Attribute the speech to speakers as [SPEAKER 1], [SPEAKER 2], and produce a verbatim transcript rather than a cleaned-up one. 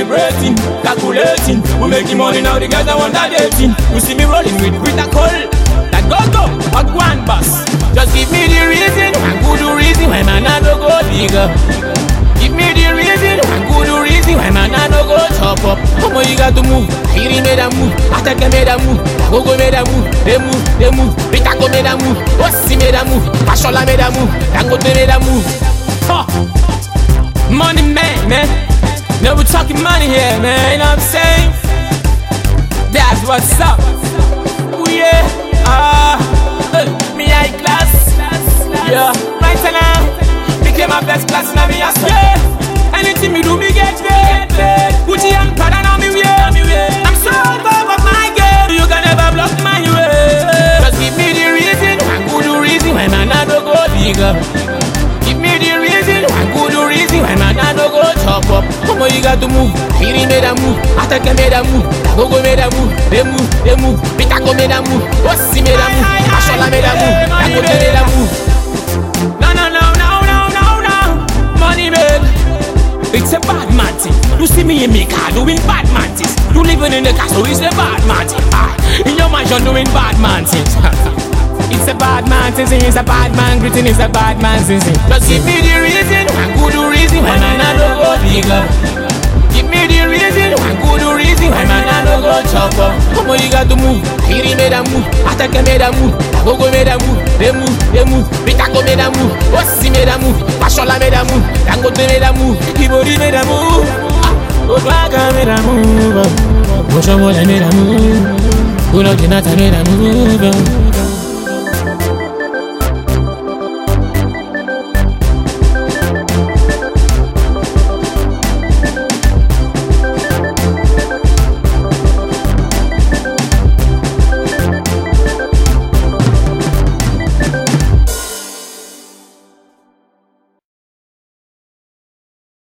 [SPEAKER 1] celebrating, calculating. We making money now, the guys that want that dating. You see me rolling with Rita Cole, that go go, hot one boss. Just give me the reason, and good reason why man I no go bigger. Give me the reason, and good reason why man I no go chop up. Come on, you got to move. Kiri made a move, Atake made a move, Gogo made a move, they move, they move. Rita Cole made a move, Ossi made a move, Fashola made a move, Dangote made a move. Huh. Money man, man. No, we talking money here, man. You know what I'm saying? That's what's up. Ooh, yeah. Ah, uh, me high class. Yeah. Right now, became my best class now. Me ask, yeah. Anything me do, me get paid. Gucci and Prada now me wear. I'm so on top of my game. You can never block my way. Just give me the reason, and good reason why man I don't go bigger. Give me the reason, and good reason why man I don't go chop up. Come on, you got to move. Kiri made a move, Atake made a move, Gogo made a move, they move, they move. Rita Cole made a move, Ossi made a move, Fashola made a move, Dangote made a move. No, no, no, no, no, no, no. Money made. It's a bad man thing. You see me in my car doing bad man things. You living in the castle, it's a bad man thing. Ah, in your mansion doing bad man things. It's a bad man thing, it's a bad man greeting, it's a bad man thing. Just give me the reason, and good reason why man I don't go bigger. Give me the reason, and good reason why man I don't go chop up. Come on, you got to move. Kiri made a move, Atake made a move, Gogo made a move, they move, they move. Rita Cole made a move, Ossi made a move, Fashola made a move, Dangote made a move, Ibori made a move, Odwaka made a move, Oshomola made a move, Uno Jinata made a move.